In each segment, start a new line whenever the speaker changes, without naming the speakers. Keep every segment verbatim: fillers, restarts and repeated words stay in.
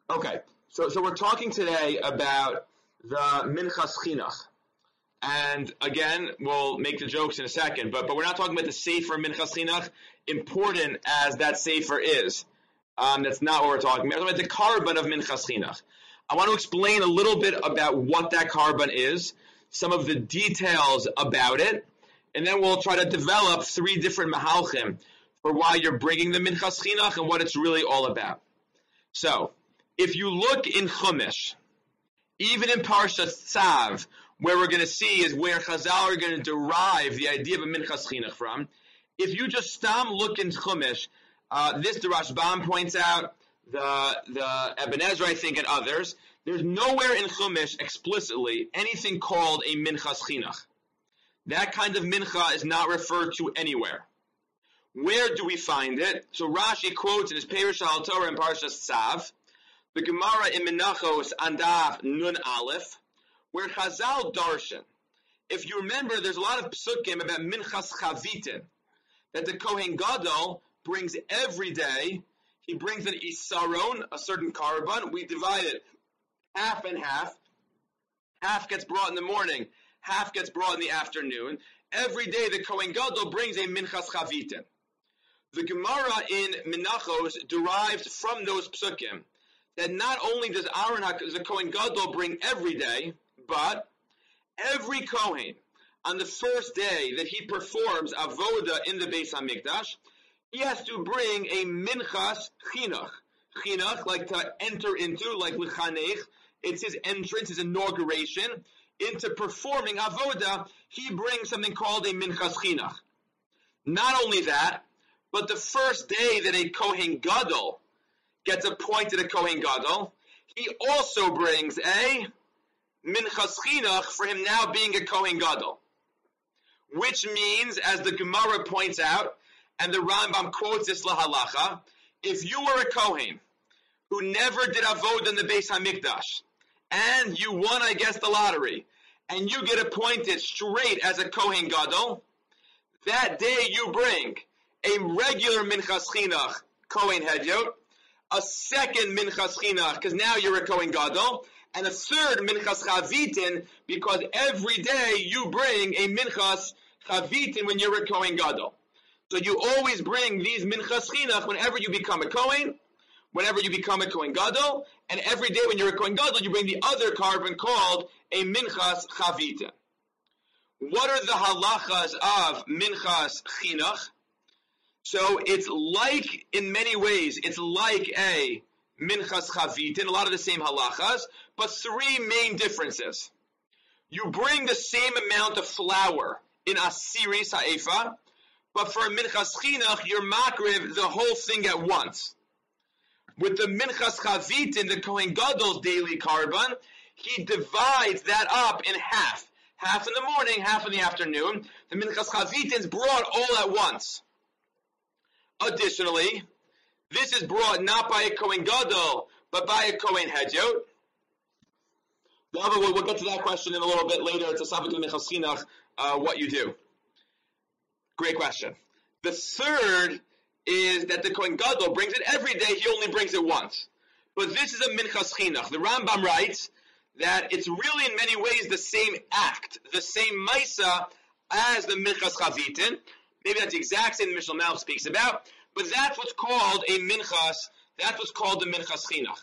Okay, so so we're talking today about the Minchas Chinuch, and again we'll make the jokes in a second, but but we're not talking about the Sefer Minchas Chinuch. Important as that Sefer is, um, that's not what we're talking about. We're talking about the carbon of Minchas Chinuch. I want to explain a little bit about what that carbon is, some of the details about it, and then we'll try to develop three different mahalchim for why you're bringing the Minchas Chinuch and what it's really all about. So, if you look in Chumash, even in Parshas Tzav, where we're going to see is where Chazal are going to derive the idea of a Minchas Chinuch from, if you just stam look in Chumash, uh, this the Rashbam points out, the the Eben Ezra, I think, and others, there's nowhere in Chumash explicitly anything called a Minchas Chinuch. That kind of mincha is not referred to anywhere. Where do we find it? So Rashi quotes in his Perush al Torah in Parshas Tzav, the Gemara in Menachos Andaf Nun Aleph, where Chazal darshan. If you remember, there's a lot of psukim about Minchas Chavitin, that the Kohen Gadol brings every day. He brings an isaron, a certain carbon. We divide it half and half. Half gets brought in the morning, half gets brought in the afternoon. Every day the Kohen Gadol brings a Minchas Chavitin. The Gemara in Menachos derives from those psukim that not only does Aaron, the Kohen Gadol, bring every day, but every Kohen, on the first day that he performs avoda in the Beis HaMikdash, he has to bring a Minchas Chinuch. Chinuch, like to enter into, like L'chanech, it's his entrance, his inauguration, into performing avoda, he brings something called a Minchas Chinuch. Not only that, but the first day that a Kohen Gadol gets appointed a Kohen Gadol, he also brings a Minchas Chinuch for him now being a Kohen Gadol. Which means, as the Gemara points out, and the Rambam quotes this lahalacha, if you were a Kohen who never did avodah in the Beis HaMikdash, and you won, I guess, the lottery, and you get appointed straight as a Kohen Gadol, that day you bring a regular Minchas Chinuch, Kohen Hedyot, a second Minchas Chinuch, because now you're a Kohen Gadol, and a third Minchas Chavitin, because every day you bring a Minchas Chavitin when you're a Kohen Gadol. So you always bring these Minchas Chinuch whenever you become a Kohen, whenever you become a Kohen Gadol, and every day when you're a Kohen Gadol, you bring the other carbon called a Minchas Chavitin. What are the halachas of Minchas Chinuch? So it's like, in many ways, it's like a Minchas Chavitin, a lot of the same halachas, but three main differences. You bring the same amount of flour in Asiris Ha'efa, but for a Minchas Chinuch, you're makriv the whole thing at once. With the Minchas Chavitin, the Kohen Gadol's daily carbon, he divides that up in half. Half in the morning, half in the afternoon. The Minchas Chavitin is brought all at once. Additionally, this is brought not by a Kohen Gadol, but by a Kohen Hedyot. We'll, we'll get to that question in a little bit later. It's a subject of Minchas Chinuch, uh, what you do. Great question. The third is that the Kohen Gadol brings it every day, he only brings it once. But this is a Minchas Chinuch. The Rambam writes that it's really in many ways the same act, the same Maisa as the Minchas Chavitin. Maybe that's the exact same the Mishnah Malach speaks about, but that's what's called a Minchas, that's what's called the Minchas Chinuch.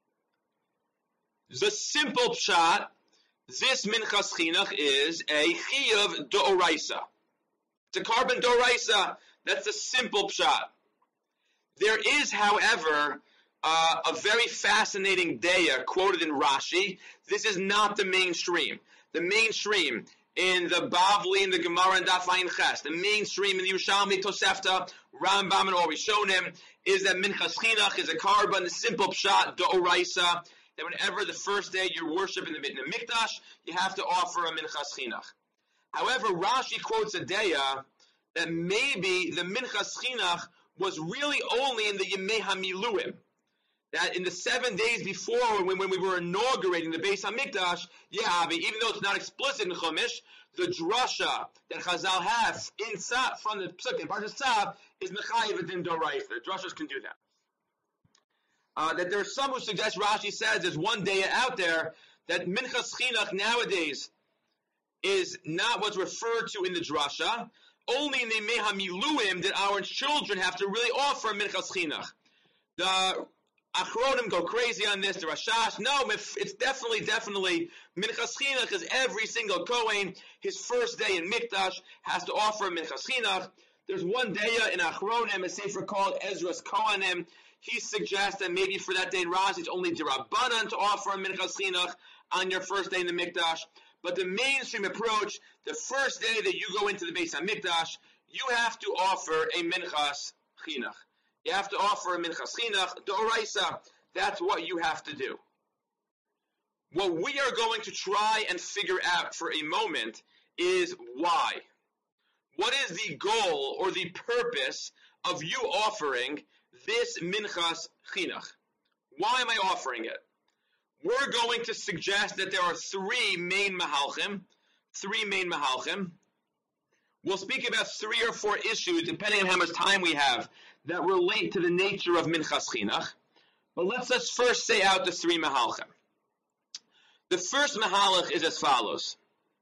The simple pshat, this Minchas Chinuch is a Chiyuv D'Oraisa. It's a carbon D'Oraisa. That's the simple pshat. There is, however, uh, a very fascinating daya quoted in Rashi. This is not the mainstream. The mainstream in the Bavli, in the Gemara, and Daf Ayin Ches, the mainstream in the Yerushalmi, Tosefta, Rambam, and all Rishonim, is that Minchas Chinuch is a carbon, the simple pshat, D'Oraisa, that whenever the first day you're worshiping in the, in the Mikdash, you have to offer a Minchas Chinuch. However, Rashi quotes a daya that maybe the Minchas Chinuch was really only in the Yemei HaMiluim. That in the seven days before, when, when we were inaugurating the Beis HaMikdash, yeah, but even though it's not explicit in Chumash, the drasha that Chazal has in Tzav, from the Psuk in Parshas Tzav, is Mechayiv Din Doraisa. Drashas can do that. uh, that there are some who suggest, Rashi says, there's one day out there that Minchas Chinuch nowadays is not what's referred to in the drasha. Only in the Meha Miluim did our children have to really offer Minchas Chinuch. The Achronim go crazy on this, the Rashash. No, it's definitely, definitely, Minchas Chinuch is every single Kohen, his first day in Mikdash, has to offer Minchas Chinuch. There's one day in Achronim, a sefer called Ezra's Kohanim. He suggests that maybe for that day in Rashi, it's only D'Rabbanan to offer a Minchas Chinuch on your first day in the Mikdash. But the mainstream approach, the first day that you go into the Beis HaMikdash, you have to offer a Minchas Chinuch. You have to offer a Minchas Chinuch, D'Oraisa. That's what you have to do. What we are going to try and figure out for a moment is why. What is the goal or the purpose of you offering this Minchas Chinuch? Why am I offering it? We're going to suggest that there are three main Mahalchim, three main Mahalchim. We'll speak about three or four issues, depending on how much time we have, that relate to the nature of Minchas Chinuch. But let's just first say out the three Mahalchim. The first Mahalach is as follows.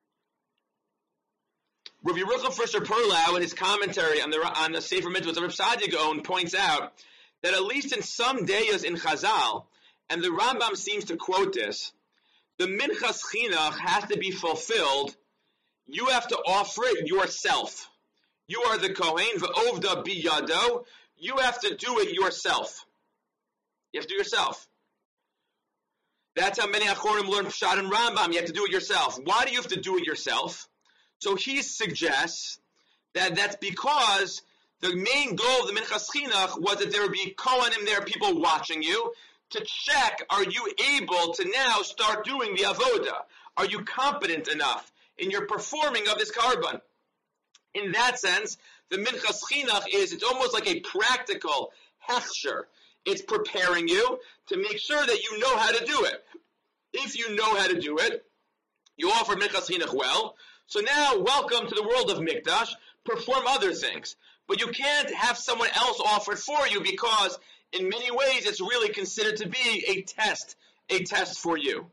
Rav Yerucham Fisher Perlau, in his commentary on the on the Sefer Mitzvot of Rav Saadia Gaon, points out that at least in some days in Chazal, and the Rambam seems to quote this, the Minchas Chinuch has to be fulfilled. You have to offer it yourself. You are the Kohen, v'ovda biyado. You have to do it yourself. You have to do it yourself. That's how many Achronim learn Pshat and Rambam. You have to do it yourself. Why do you have to do it yourself? So he suggests that that's because the main goal of the Minchas Chinuch was that there would be Kohanim there, people watching you, to check, are you able to now start doing the avoda? Are you competent enough in your performing of this karban? In that sense, the Minchas Chinuch is, it's almost like a practical hechsher. It's preparing you to make sure that you know how to do it. If you know how to do it, you offer Minchas Chinuch well. So now, welcome to the world of Mikdash. Perform other things. But you can't have someone else offer it for you because in many ways it's really considered to be a test, a test for you.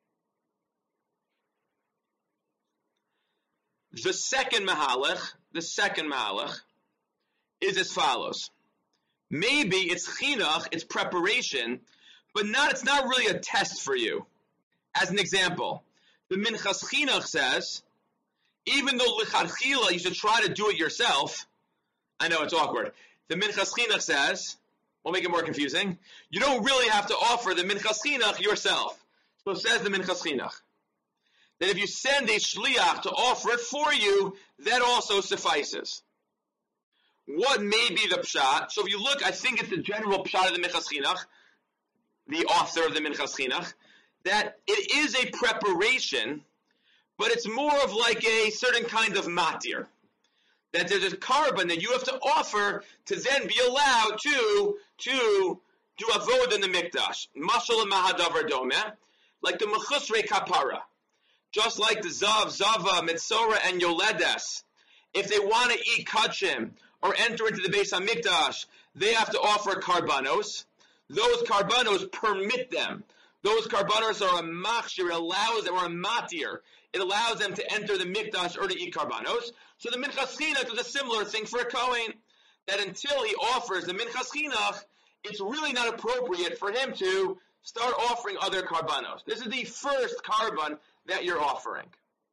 The second Mahalach, the second Mahalach, is as follows. Maybe it's Chinuch, it's preparation, but not, it's not really a test for you. As an example, the Minchas Chinuch says, even though L'chadchila you should try to do it yourself, I know it's awkward. The Minchas Chinuch says, we'll make it more confusing, you don't really have to offer the Minchas Chinuch yourself. So says the Minchas Chinuch, that if you send a shliach to offer it for you, that also suffices. What may be the pshat? So if you look, I think it's the general pshat of the Minchas Chinuch, the author of the Minchas Chinuch, that it is a preparation, but it's more of like a certain kind of matir. That there's a karban that you have to offer to then be allowed to, to do avod in the mikdash. Mashal and mahadavar domeh, like the mechusrei kapara. Just like the zav, zava, mitzora, and yoledes. If they want to eat kachim or enter into the Beis HaMikdash, they have to offer karbanos. Those karbanos permit them. Those karbanos are a machshir, it allows them, or a matir. It allows them to enter the mikdash or to eat karbanos. So the Minchas Chinuch is a similar thing for a Kohen, that until he offers the Minchas Chinuch, it's really not appropriate for him to start offering other karbanos. This is the first karban that you're offering.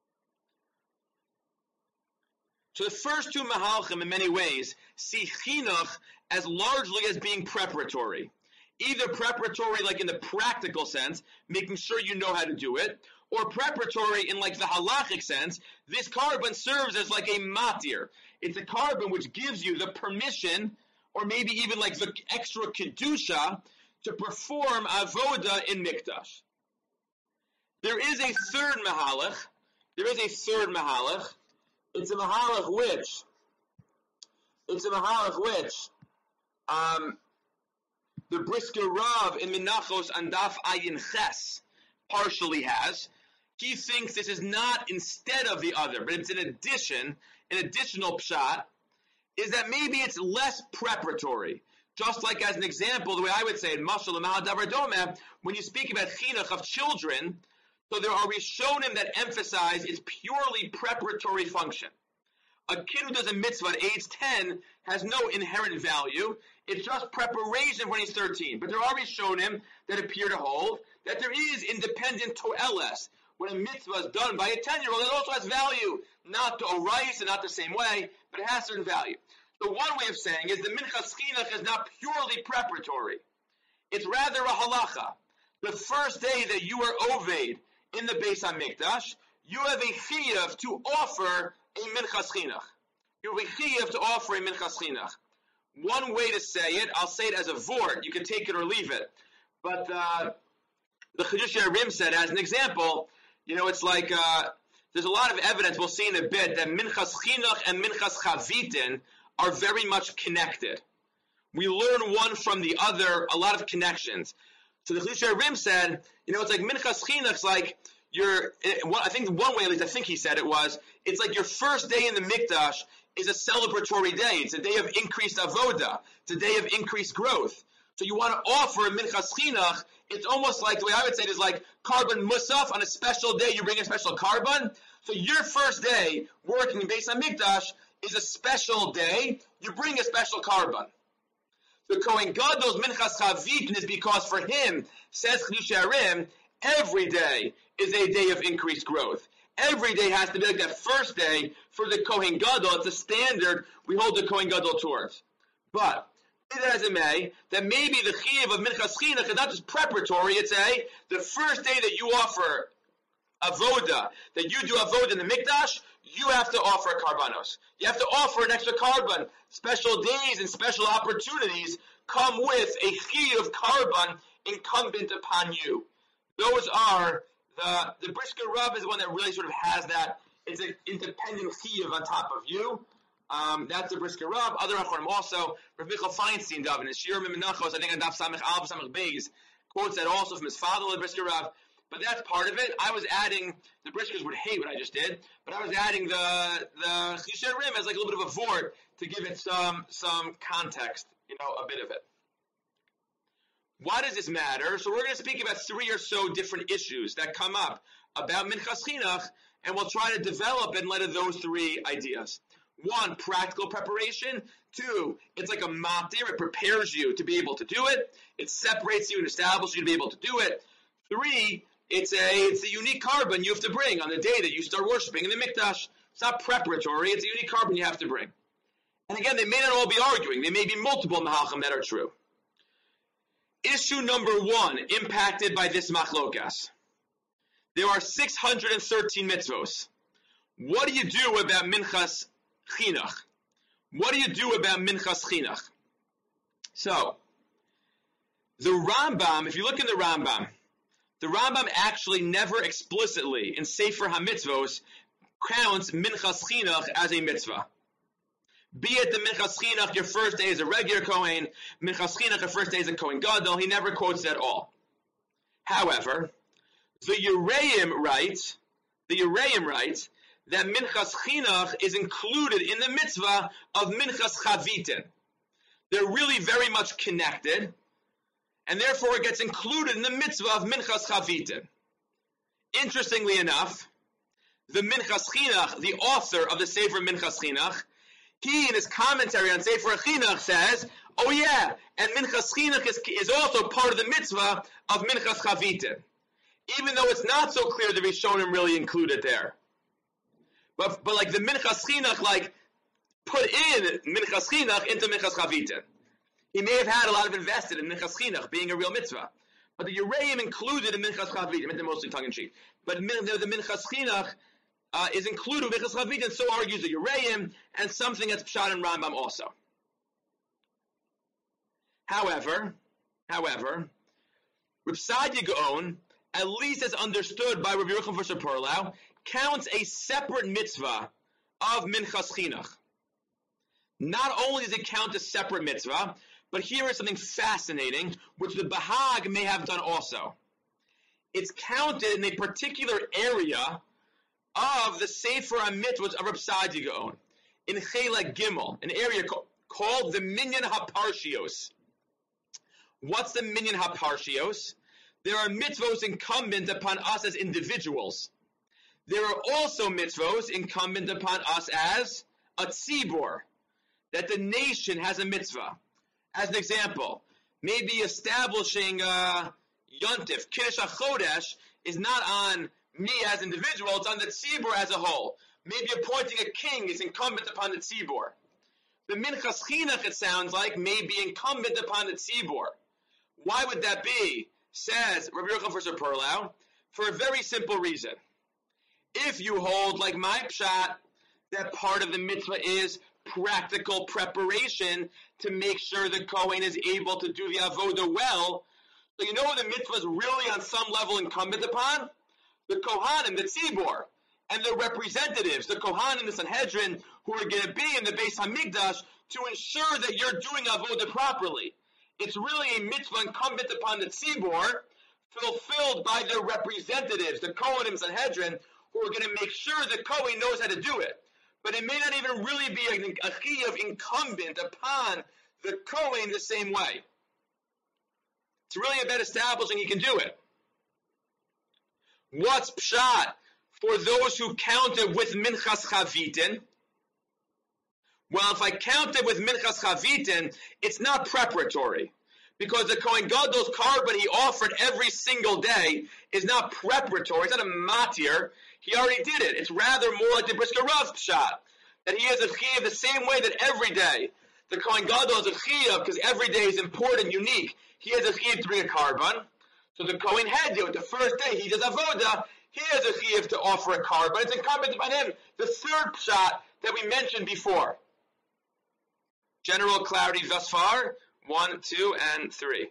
So the first two Mahalchim, in many ways, see Chinuch as largely as being preparatory. Either preparatory, like in the practical sense, making sure you know how to do it, or preparatory in like the halachic sense, this karban serves as like a matir. It's a karban which gives you the permission, or maybe even like the extra kedusha, to perform avoda in mikdash. There is a third mahalach. There is a third mahalach. It's a mahalach which, it's a mahalach which, um, the Brisker Rav in Menachos Andaf Ayin Ches partially has. He thinks this is not instead of the other, but it's an addition, an additional pshat, is that maybe it's less preparatory. Just like as an example, the way I would say it, mashal davar domeh, when you speak about chinuch of children, so there are rishonim that emphasize its purely preparatory function. A kid who does a mitzvah at age ten has no inherent value. It's just preparation when he's thirteen. But there are rishonim that appear to hold that there is independent to'eles. When a mitzvah is done by a ten-year-old, it also has value. Not to orais and not the same way, but it has certain value. So one way of saying is the minchas chinuch is not purely preparatory. It's rather a halacha. The first day that you are oved in the Beis HaMikdash, you have a chiyuv to offer a minchas chinuch. You have a chiyuv to offer a minchas chinuch. One way to say it, I'll say it as a vort. You can take it or leave it. But uh, the Chidushei HaRim said, as an example, you know, it's like uh, there's a lot of evidence, we'll see in a bit, that minchas chinuch and minchas chavitin are very much connected. We learn one from the other, a lot of connections. So the Chidushei HaRim said, you know, it's like minchas chinuch's like your, I think one way, at least I think he said it was, it's like your first day in the Mikdash is a celebratory day. It's a day of increased avoda. It's a day of increased growth. So you want to offer a minchas chinuch. It's almost like, the way I would say it is like carbon musaf. On a special day, you bring a special carbon. So your first day working in Beis HaMikdash is a special day. You bring a special carbon. The Kohen Gadol's minchas chavitin is because for him, says Chidushei HaRim, every day is a day of increased growth. Every day has to be like that first day for the Kohen Gadol. It's a standard we hold the Kohen Gadol towards. But be that as it may, that maybe the chiyuv of minchas chinuch is not just preparatory. It's a the first day that you offer avoda, that you do avoda in the mikdash, you have to offer a karbanos. You have to offer an extra carbon. Special days and special opportunities come with a chiyuv carbon incumbent upon you. Those are the the Brisker Rav is the one that really sort of has that. It's an independent chiyuv on top of you. Um, that's the Brisker Rav. Other Acharonim also, Rav Michael Feinstein, Dav, in his Shir Menachos, I think on Daf Samech Alv Samech Beis, quotes that also from his father, the Brisker Rav. But that's part of it. I was adding, the Briskers would hate what I just did, but I was adding the the Chidushei HaRim as like a little bit of a vort to give it some some context, you know, a bit of it. Why does this matter? So we're going to speak about three or so different issues that come up about minchas chinuch, and we'll try to develop in light of those three ideas. One, practical preparation. Two, it's like a matir. It prepares you to be able to do it. It separates you and establishes you to be able to do it. Three, it's a it's a unique carbon you have to bring on the day that you start worshiping in the mikdash. It's not preparatory. It's a unique carbon you have to bring. And again, they may not all be arguing. There may be multiple mahalchim that are true. Issue number one, impacted by this machlokas. There are six hundred thirteen mitzvos. What do you do about minchas chinuch? What do you do about minchas chinuch? So, the Rambam, if you look in the Rambam, the Rambam actually never explicitly in Sefer HaMitzvos counts minchas chinuch as a mitzvah. Be it the minchas chinuch, your first day is a regular Kohen, minchas chinuch, your first day is a Kohen Gadol, he never quotes it at all. However, the Yereim writes, the Yereim writes that minchas chinuch is included in the mitzvah of minchas chavitin. They're really very much connected, and therefore it gets included in the mitzvah of minchas chavitin. Interestingly enough, the minchas chinuch, the author of the Sefer Minchas Chinuch, he in his commentary on Sefer Chinuch says, oh yeah, and minchas chinuch is, is also part of the mitzvah of minchas chavitin. Even though it's not so clear the Rishonim really included there. But, but like the minchas chinuch, like, put in minchas chinuch into minchas chavitin. He may have had a lot of invested in minchas chinuch being a real mitzvah. But the Yereim included in minchas chavitin, meant mostly tongue-in-cheek. But the, the minchas chinuch uh, is included with minchas chavitin, so argues the Yereim, and something that's Pshat and Rambam also. However, however, Reb Sadia Gaon, at least as understood by Rabbi Yerucham Fisher Perlau, counts a separate mitzvah of minchas chinuch. Not only does it count a separate mitzvah, but here is something fascinating, which the Bahag may have done also. It's counted in a particular area of the Sefer HaMitzvot of Reb Sadia Gaon, in Chelek Gimel, an area co- called the Minyan HaParshios. What's the minyan haparshios? There are mitzvos incumbent upon us as individuals. There are also mitzvos incumbent upon us as a tzibor, that the nation has a mitzvah. As an example, maybe establishing a yontif, Kiddush HaChodesh, is not on me as an individual, it's on the tzibor as a whole. Maybe appointing a king is incumbent upon the tzibor. The Minchas Chinuch, it sounds like, may be incumbent upon the tzibor. Why would that be? Says Rabbi Yochanan Furser Perlau, for a very simple reason. If you hold, like my pshat, that part of the mitzvah is practical preparation to make sure the Kohen is able to do the avodah well, so you know what the mitzvah is really on some level incumbent upon? The Kohanim, the tzibor, and the representatives, the Kohanim, the Sanhedrin, who are going to be in the Beis HaMikdash to ensure that you're doing avodah properly. It's really a mitzvah incumbent upon the tzibor, fulfilled by their representatives, the Kohanim, Sanhedrin, who are going to make sure the Kohen knows how to do it. But it may not even really be a, a chiyuv incumbent upon the Kohen the same way. It's really about establishing he can do it. What's pshat for those who counted with Minchas Chavitin? Well, if I counted with Minchas Chavitin, it's not preparatory. Because the Kohen Gadol's carbon he offered every single day is not preparatory. It's not a matir. He already did it. It's rather more like the Brisker Rav pshat, that he has a chiyuv the same way that every day the Kohen Gadol has a chiyuv, because every day is important, unique. He has a chiyuv to bring a carbon. So the Kohen Hedyot, the first day he does avodah, he has a chiyuv to offer a carbon. It's incumbent upon him. The third pshat that we mentioned before. General clarity thus far. One, two, and three.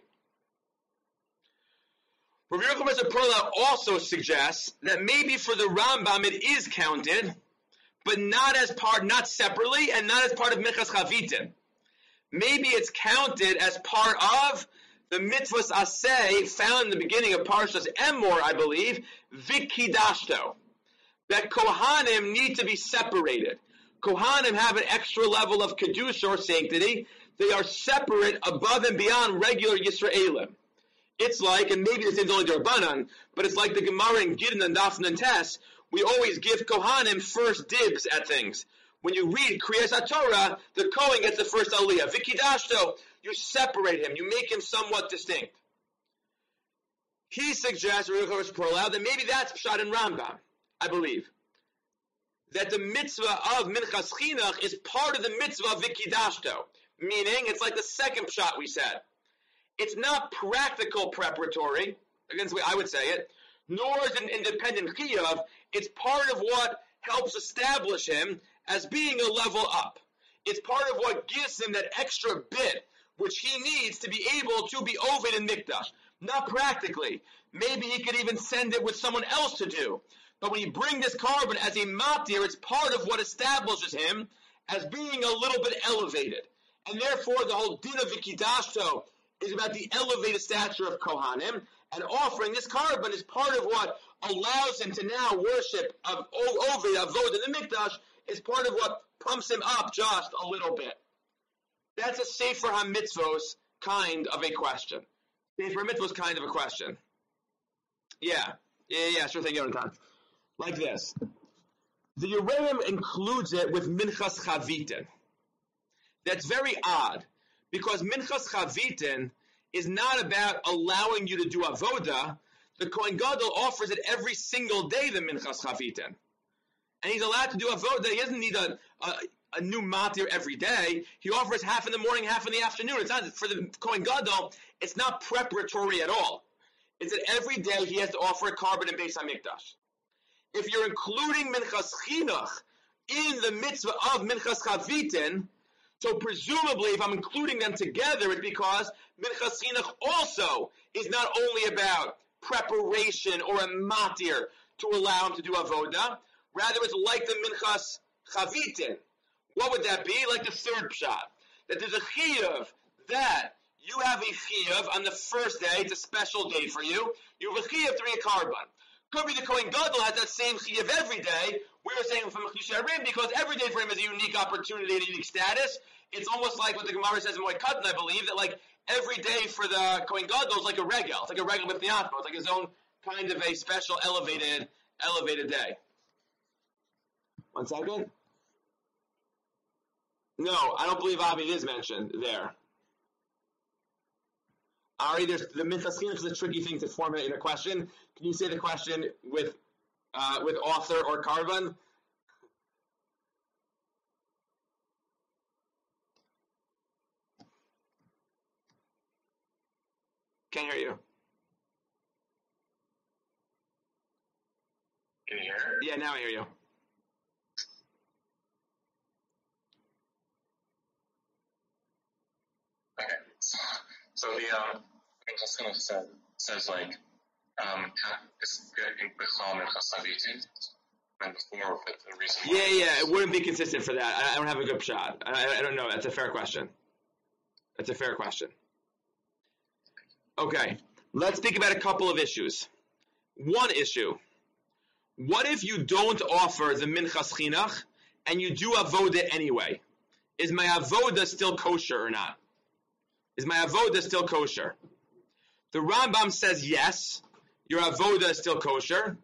Rabbi Yochanan Perla also suggests that maybe for the Rambam it is counted, but not as part, not separately, and not as part of Minchas Chavitin. Maybe it's counted as part of the mitzvahs aseh found in the beginning of Parshas Emor, I believe, vikidashto. That Kohanim need to be separated. Kohanim have an extra level of kedusha or sanctity. They are separate above and beyond regular Yisraelim. It's like, and maybe this is only D'Rabbanan, but it's like the Gemara in Gittin and Dafn and Tes, we always give Kohanim first dibs at things. When you read Kriyas HaTorah, the Kohen gets the first aliyah. Vikidashto, you separate him, you make him somewhat distinct. He suggests, that maybe that's Pshat and Rambam, I believe. That the mitzvah of Minchas Chinuch is part of the mitzvah of Vikidashto. Meaning, it's like the second Pshat we said. It's not practical preparatory, against the way I would say it, nor is it an independent chiyuv. It's part of what helps establish him as being a level up. It's part of what gives him that extra bit which he needs to be able to be Ovid in Mikdash. Not practically. Maybe he could even send it with someone else to do. But when you bring this carbon as a matir, it's part of what establishes him as being a little bit elevated. And therefore the whole din of Vikidashto is about the elevated stature of Kohanim, and offering this carbon is part of what allows him to now worship of Ovid, Avod in the Mikdash, is part of what pumps him up just a little bit. That's a Sefer HaMitzvos kind of a question. Sefer HaMitzvos kind of a question. Yeah, yeah, yeah, sure thing, Yonatan. Like this. The Yereim includes it with Minchas Chavitin. That's very odd, because Minchas Chavitin is not about allowing you to do avoda. The Kohen Gadol offers it every single day, the Minchas Chavitin. And he's allowed to do avoda. He doesn't need a, a, a new matir every day. He offers half in the morning, half in the afternoon. It's not, for the Kohen Gadol, it's not preparatory at all. It's that every day he has to offer a carbon in Beis HaMikdash. If you're including Minchas Chinuch in the mitzvah of Minchas Chavitin, so presumably, if I'm including them together, it's because Minchas Chinuch also is not only about preparation or a matir to allow him to do avoda. Rather, it's like the Minchas Chavitin. What would that be? Like the third pshat. That there's a chiyuv that you have a chiyuv on the first day. It's a special day for you. You have a chiyuv to bring a carbon. Could be the Kohen Gadol has that same chiyuv every day. We're saying from Chusharim because every day for him is a unique opportunity and a unique status. It's almost like what the Gemara says in Moed Katan, I believe, that like every day for the Kohen Gadol is like a regel. It's like a regel with Niatmo. It's like his own kind of a special elevated elevated day. One second. No, I don't believe Avi is mentioned there. Ari, there's the Minchas Chinuch is a tricky thing to formulate in a question. Can you say the question with uh, with author or carbon? Can't hear you.
Can you hear?
Yeah, now I hear you.
Okay. So, so the um, Minchas Chinuch says, says like um, it's in Bechal Minchas Avitin, and before with the reason.
Yeah, yeah, it wouldn't be consistent for that. I, I don't have a good shot. I, I don't know. That's a fair question. That's a fair question. Okay, let's think about a couple of issues. One issue: what if you don't offer the Minchas Chinuch and you do avoda anyway? Is my avoda still kosher or not? Is my avoda still kosher? The Rambam says yes, your avoda is still kosher.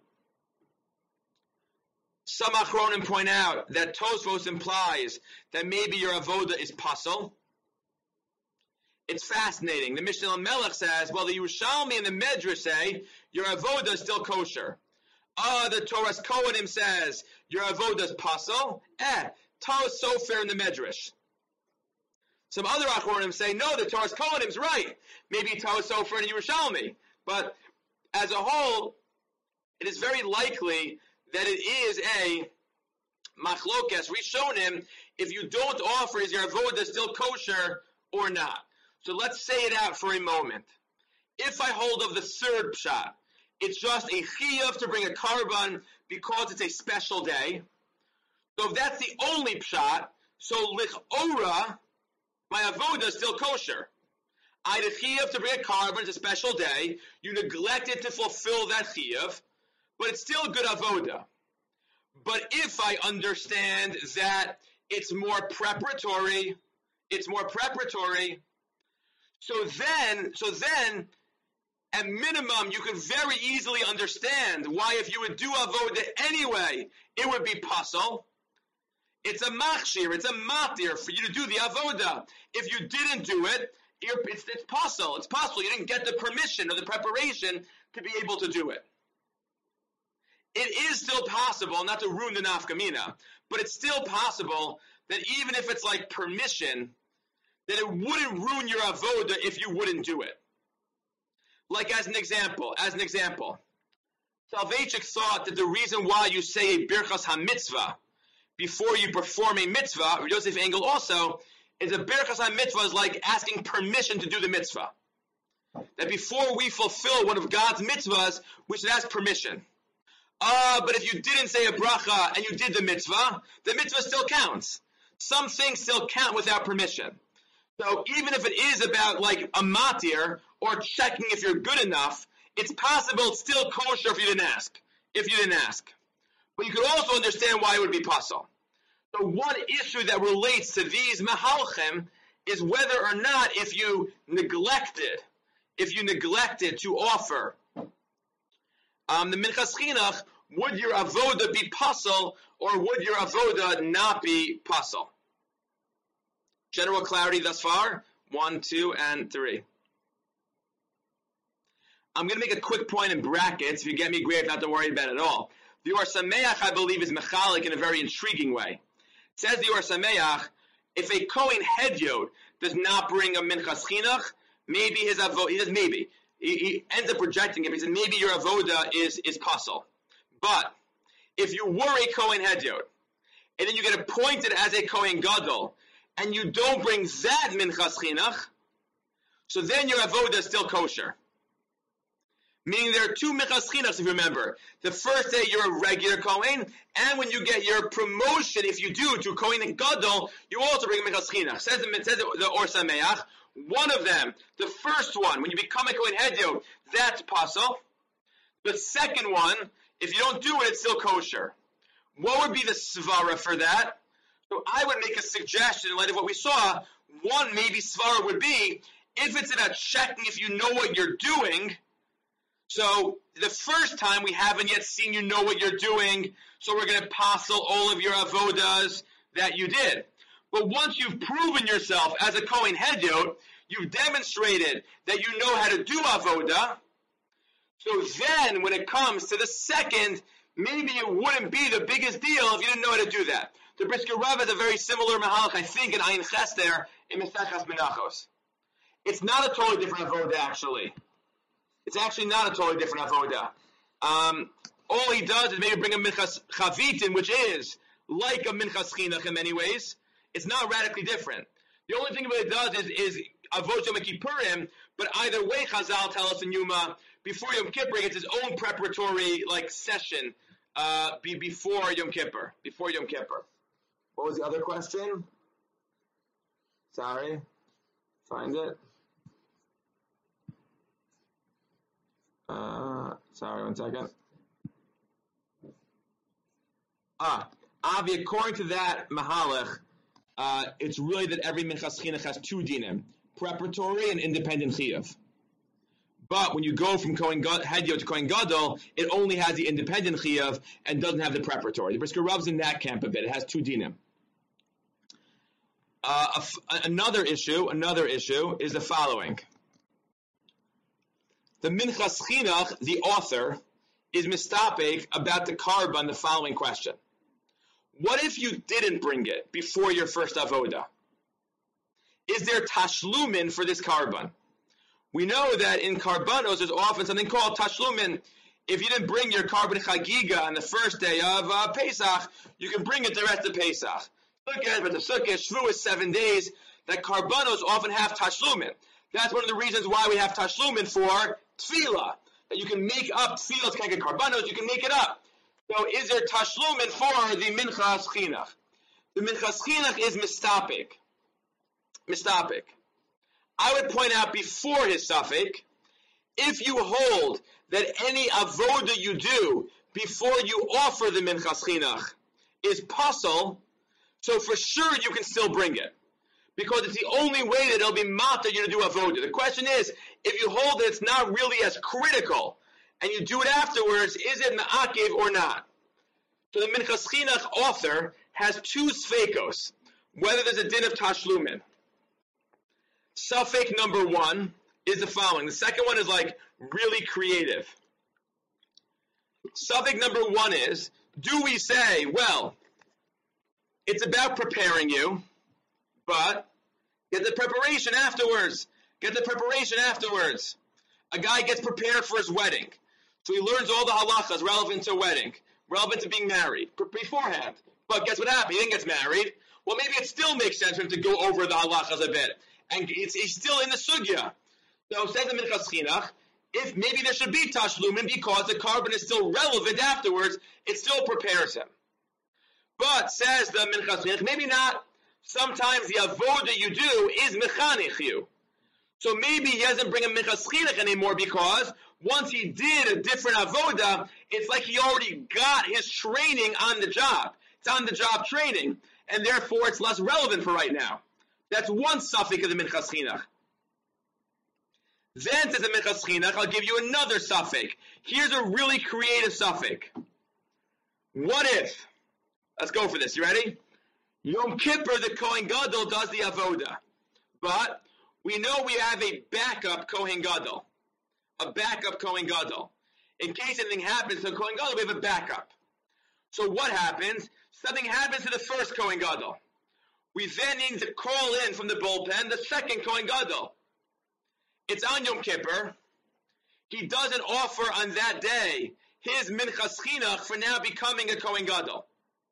Some Achronim point out that Tosfos implies that maybe your avoda is pasul. It's fascinating. The Mishnah Melech says, well, the Yerushalmi and the Medrash say your avoda is still kosher. Ah, uh, the Torah's Kohanim says your avoda is pasul. Eh, Torah's Sofer in the Medrash. Some other Achronim say, no, the Torah's Kohanim is right. Maybe Torah's Sofer and Yerushalmi. But as a whole, it is very likely that it is a machlokes rishonim if you don't offer, is your avoda still kosher or not? So let's say it out for a moment. If I hold of the third pshat, it's just a chiyuv to bring a carbon because it's a special day. So if that's the only pshat, so lichora, my avoda is still kosher. I had a chiyuv to bring a carbon, it's a special day. You neglected to fulfill that chiyuv, but it's still good avoda. But if I understand that it's more preparatory, it's more preparatory, so then, so then, at minimum, you could very easily understand why if you would do avoda anyway, it would be pasul. It's a machshir, it's a matir for you to do the avoda. If you didn't do it, it's, it's pasul. It's possible you didn't get the permission or the preparation to be able to do it. It is still possible, not to ruin the nafkamina, but it's still possible that even if it's like permission, that it wouldn't ruin your avoda if you wouldn't do it. Like as an example, as an example, Soloveitchik thought that the reason why you say a birchas ha-mitzvah before you perform a mitzvah, Yosef Engel also, is a birchas ha-mitzvah is like asking permission to do the mitzvah. That before we fulfill one of God's mitzvahs, we should ask permission. Ah, uh, but if you didn't say a bracha and you did the mitzvah, the mitzvah still counts. Some things still count without permission. So even if it is about like a matir or checking if you're good enough, it's possible it's still kosher if you didn't ask. If you didn't ask. But you could also understand why it would be pasul. So one issue that relates to these mahalchim is whether or not if you neglected, if you neglected to offer um, the Minchas Chinuch, would your avoda be pasul or would your avoda not be pasul? General clarity thus far? One, two, and three. I'm going to make a quick point in brackets. If you get me, great. Not to worry about it at all. The Or Sameach, I believe, is mechalik in a very intriguing way. It says the Or Sameach, if a Kohen Hedyot does not bring a Minchas Chinuch, maybe his avoda, he says maybe. He, he ends up rejecting it. He says maybe your avoda is, is pasul. But if you were a Kohen Hedyot, and then you get appointed as a Kohen Gadol, and you don't bring that Minchas Chinuch, so then your avoda is still kosher. Meaning there are two Minchas Chinuchs, if you remember. The first day you're a regular Kohen, and when you get your promotion, if you do, to Kohen and Gadol, you also bring Minchas Chinuch. Says the, says the Or Sameach, one of them, the first one, when you become a Kohen Hedyot, that's pasul. The second one, if you don't do it, it's still kosher. What would be the svara for that? So I would make a suggestion in light of what we saw. One maybe svara would be, If it's about checking if you know what you're doing, so the first time we haven't yet seen you know what you're doing, so we're going to passel all of your avodas that you did. But once you've proven yourself as a Kohen Hedyot, you've demonstrated that you know how to do avoda, so then when it comes to the second, maybe it wouldn't be the biggest deal if you didn't know how to do that. The Brisker Rav has a very similar mahalach, I think, in Ayin Chester, in Mesechas Menachos. It's not a totally different avoda, actually. It's actually not a totally different avoda. Um, all he does is maybe bring a minchas chavitin, which is like a minchas chinuch in many ways. It's not radically different. The only thing it does is, is avodah Yom Kippurim, but either way, Chazal tell us in Yuma, before Yom Kippur, it's his own preparatory like session uh, be, before Yom Kippur. Before Yom Kippur. What was the other question? Sorry. Find it. Uh, sorry, one second. Ah, Avi, according to that Mahalach, uh, it's really that every Minchas Chinuch has two dinim, preparatory and independent chiyuv. But when you go from Kohen Hedyot to Kohen Gadol, it only has the independent chiyuv and doesn't have the preparatory. The Brisker Rav's in that camp of it. It has two dinim. Uh, a f- another issue, another issue is the following. The Minchas Chinuch, the author, is mistapek about the karban the following question. What if you didn't bring it before your first avoda? Is there tashlumin for this karban? We know that in karbanos there's often something called tashlumin. If you didn't bring your karban chagiga on the first day of uh, Pesach, you can bring it the rest of Pesach. Look at it, but the sukkah, Shvu is seven days, that karbanos often have tashlumin. That's one of the reasons why we have tashlumin for tefillah. That you can make up tefillah, can't get karbanos, you can make it up. So is there tashlumin for the minchas chinuch? The minchas chinuch is mistapik. Mistapik. I would point out before his suffix, if you hold that any avoda you do before you offer the minchas chinuch is puzzle, so for sure you can still bring it. Because it's the only way that it'll be mata you to do avoda. The question is, if you hold that it's not really as critical, and you do it afterwards, is it ma'akiv or not? So the Minchas Chinuch author has two sfeikos, whether there's a din of tashlumin. Suffix number one is the following. The second one is like really creative. Suffix number one is, do we say, well, it's about preparing you, but get the preparation afterwards. Get the preparation afterwards. A guy gets prepared for his wedding. So he learns all the halachas relevant to a wedding, relevant to being married beforehand. But guess what happened? He then gets married. Well, maybe it still makes sense for him to go over the halachas a bit. And it's, he's still in the sugya. So says the Minchas Chinuch, if maybe there should be tashlumin because the karban is still relevant afterwards, it still prepares him. But says the Minchas Chinuch, maybe not. Sometimes the avoda you do is mechanich you. So maybe he doesn't bring a Minchas Chinuch anymore because once he did a different avoda, it's like he already got his training on the job. It's on the job training, and therefore it's less relevant for right now. That's one suffix of the Minchas Chinuch. Then says the Minchas Chinuch, I'll give you another suffix. Here's a really creative suffix. What if? Let's go for this. You ready? Yom Kippur, the Kohen Gadol does the avoda, but we know we have a backup Kohen Gadol, a backup Kohen Gadol. In case anything happens to Kohen Gadol, we have a backup. So what happens? Something happens to the first Kohen Gadol. We then need to call in from the bullpen the second Kohen Gadol. It's on Yom Kippur. He doesn't offer on that day his Minchas Chinuch for now becoming a Kohen Gadol.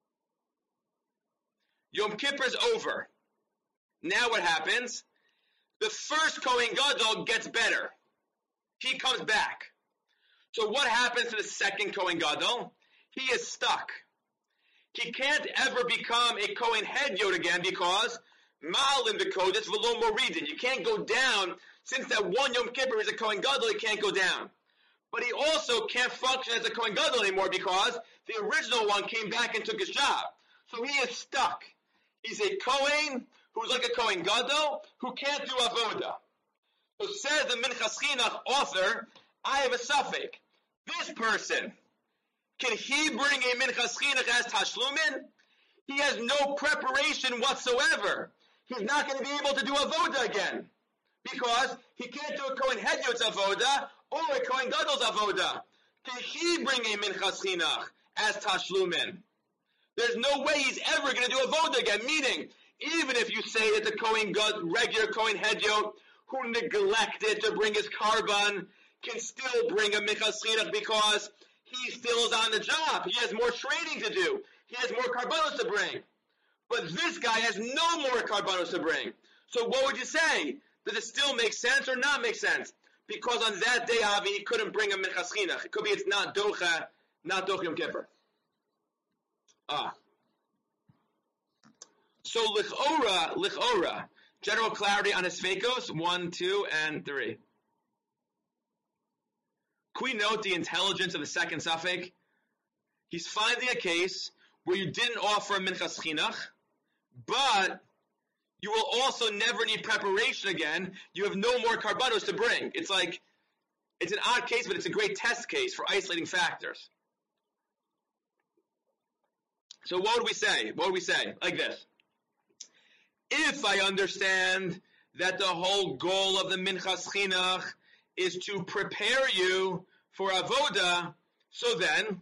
Yom Kippur's over. Now what happens? The first Kohen Gadol gets better. He comes back. So what happens to the second Kohen Gadol? He is stuck. He can't ever become a Kohen Hedyot again because Ma'alin v'kodesh v'lo moridin. You can't go down. Since that one Yom Kippur is a Kohen Gadol, he can't go down. But he also can't function as a Kohen Gadol anymore because the original one came back and took his job. So he is stuck. He's a Kohen who's like a Kohen Gadol who can't do avoda. So says the Minchas Chinuch author, I have a suffix. This person, can he bring a Minchas Chinuch as Tashlumin? He has no preparation whatsoever. He's not going to be able to do avoda again. Because he can't do a Kohen Hedyot's avoda or a Kohen Gadol's avoda. Can he bring a Minchas Chinuch as Tashlumin? There's no way he's ever going to do avoda again. Meaning, even if you say that the Kohen God, regular Kohen Hedyot, who neglected to bring his karban, can still bring a Minchas Chinuch because he still is on the job. He has more training to do. He has more karbanos to bring. But this guy has no more karbanos to bring. So what would you say? Does it still make sense or not make sense? Because on that day, Avi, he couldn't bring a Minchas Chinuch. It could be it's not Docha, not Doch Yom Kippur. Ah. So Lichora, Lichora, general clarity on his Sfeikos, one, two, and three. Can we note the intelligence of the second suffix? He's finding a case where you didn't offer a Minchas Chinuch, but you will also never need preparation again. You have no more karbanos to bring. It's like, it's an odd case, but it's a great test case for isolating factors. So what would we say? What would we say? Like this. If I understand that the whole goal of the Minchas Chinuch is to prepare you for avoda, so then,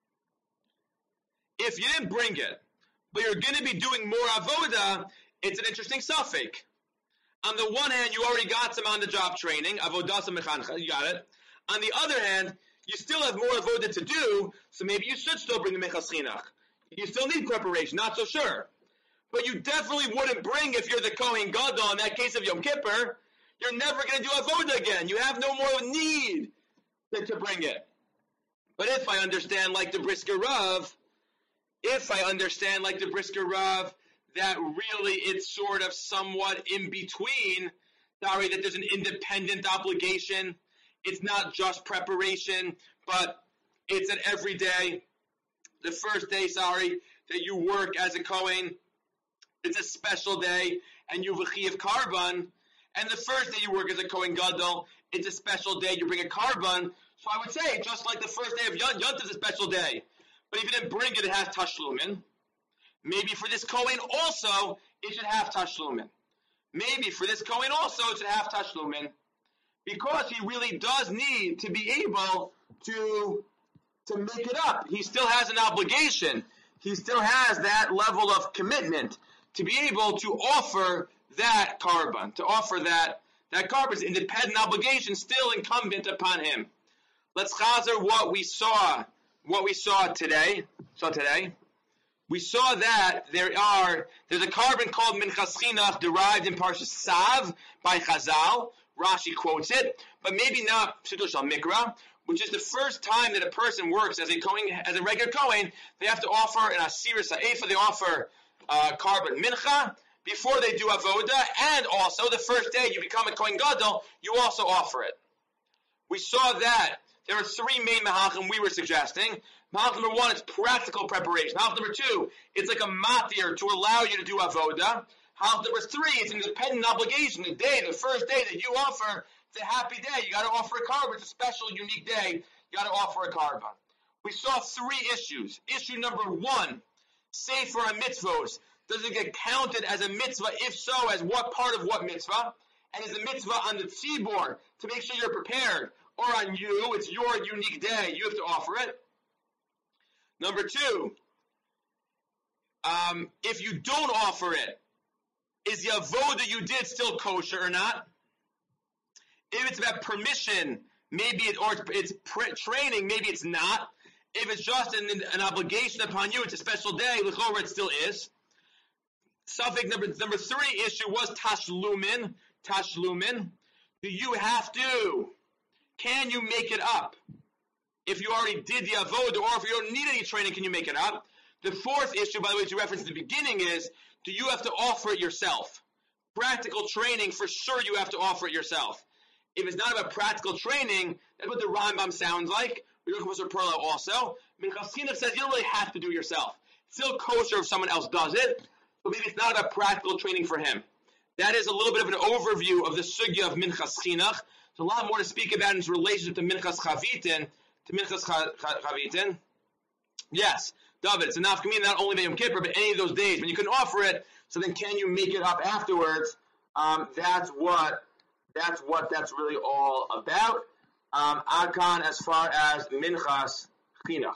if you didn't bring it, but you're going to be doing more avoda, it's an interesting suffix. On the one hand, you already got some on-the-job training, avodas mechancha, you got it. On the other hand, you still have more avoda to do, so maybe you should still bring the Minchas Chinuch. You still need preparation, not so sure. But you definitely wouldn't bring if you're the Kohen Gadol in that case of Yom Kippur. You're never going to do avoda again. You have no more need to, to bring it. But if I understand like the Brisker Rav, if I understand like the Brisker Rav, that really it's sort of somewhat in between, sorry, that there's an independent obligation. It's not just preparation, but it's an everyday. The first day, sorry, that you work as a Kohen, it's a special day, and you have a Chiyuv Karban. And the first day you work as a Kohen Gadol, it's a special day, you bring a Karban. So I would say, just like the first day of Yont, Yont is a special day. But if you didn't bring it, it has Tashlumin. Maybe for this Kohen also, it should have Tashlumin. Maybe for this Kohen also, it should have Tashlumin. Because he really does need to be able to, to make it up. He still has an obligation. He still has that level of commitment to be able to offer that karban, to offer that, that karban's independent obligation still incumbent upon him. Let's chazer what we saw, what we saw today, saw today. We saw that there are, there's a karban called Minchas Chinuch derived in Parshas Sav by Chazal. Rashi quotes it, but maybe not Pshuto Shal Mikra, which is the first time that a person works as a Kohen, as a regular Kohen, they have to offer an Asir Sa'efa, they offer uh, karban mincha before they do avoda, and also the first day you become a Kohen Gadol, you also offer it. We saw that there are three main mahachim we were suggesting. Mahach number one, it's practical preparation. Mahach number two, it's like a matir to allow you to do avoda. Mahach number three, it's an independent obligation. The day, the first day that you offer, it's a happy day. You got to offer a karban. It's a special, unique day. You got to offer a karban. We saw three issues. Issue number one, sefer mitzvos. Does it get counted as a mitzvah? If so, as what part of what mitzvah? And is a mitzvah on the tzibor to make sure you're prepared? Or on you, it's your unique day, you have to offer it. Number two, um, if you don't offer it, is the avoda you did still kosher or not? If it's about permission, maybe it, or it's pre- training, maybe it's not. If it's just an, an obligation upon you, it's a special day, l'chorah it still is. Suffix number number three issue was tashlumin. Tashlumin. Do you have to? Can you make it up? If you already did the avodah, or if you don't need any training, can you make it up? The fourth issue, by the way, to reference at the beginning is, do you have to offer it yourself? Practical training, for sure you have to offer it yourself. If it's not about practical training, that's what the Rambam sounds like. We do Professor Perlow also. Minchas Chinuch says you don't really have to do it yourself. It's still kosher if someone else does it, but maybe it's not about practical training for him. that is a little bit of an overview of the sugya of Minchas Chinuch. There's a lot more to speak about in its relationship to Minchas Chavitin, to Minchas Chavitin. Yes, David, it's a nafkamina not only by Yom Kippur, but any of those days when you couldn't offer it. So then, can you make it up afterwards? Um, that's what that's what that's really all about. Um, Adkan, as far as Minchas Chinuch.